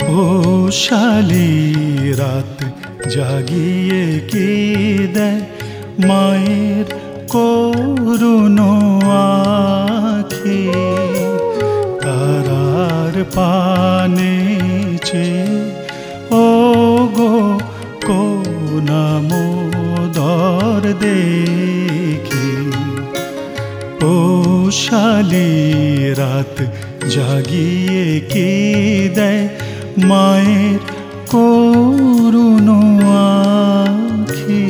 পৌষালি রাত জাগিয়ে কি দেয় মায়ের করুণ আখি, তারার পানে চেয়ে ও গো কোনামোদর দেখি। পৌষালি রাত জাগিয়ে কি দেয় মায়ের করুণ আখি।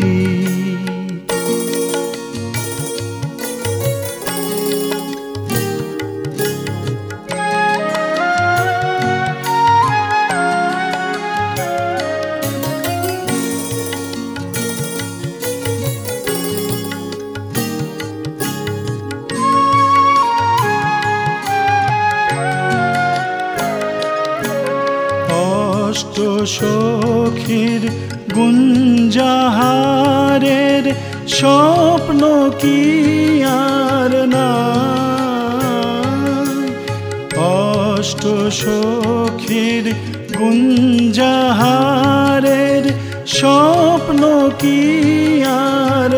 অষ্ট সখীর গুঞ্জাহারের স্বপ্ন কি আর নাই, অষ্ট সখীর গুঞ্জাহারের স্বপ্ন কি আর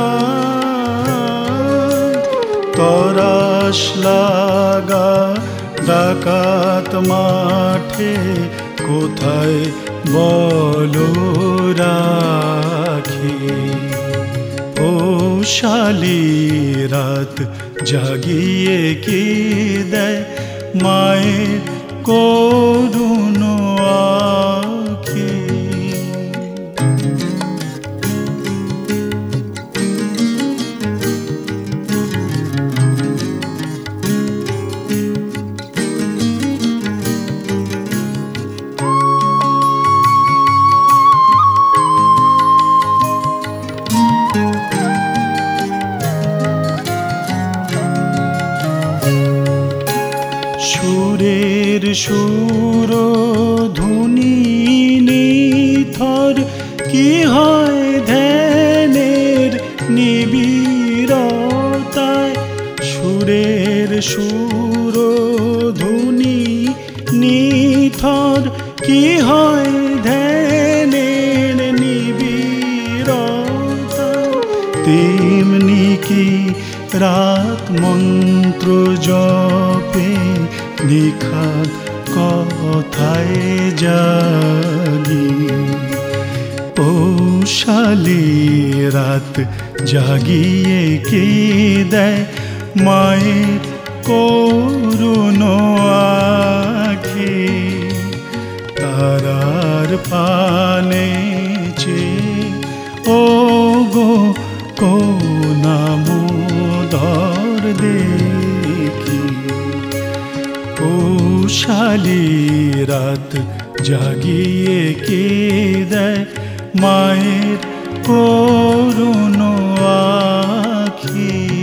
নাই। তরাস লাগা ডাকাত মাঠে কোথায় বলো রাখি। পৌষালি রাত জাগিয়ে কি দেয় মায়ের করুণ আখি। সুরের সুরধুনি নিথর কি হয় ধ্যানের নিবিড়তায়। সুরের সুরধুনি নিথর কি হয় ধ্যানের নিবিড়তায়। তেমনি কি রাত মন্ত্র জপে নিখাদ কথায় জাগি। পৌষালি রাত জাগিয়ে কি দেয় মায়ের করুণ আখি, তারার পানে চেয়ে ও গো কোনামোদর দেখি। পৌষালি রাত জাগিয়ে কি দেয় মায়ের করুণ আখি।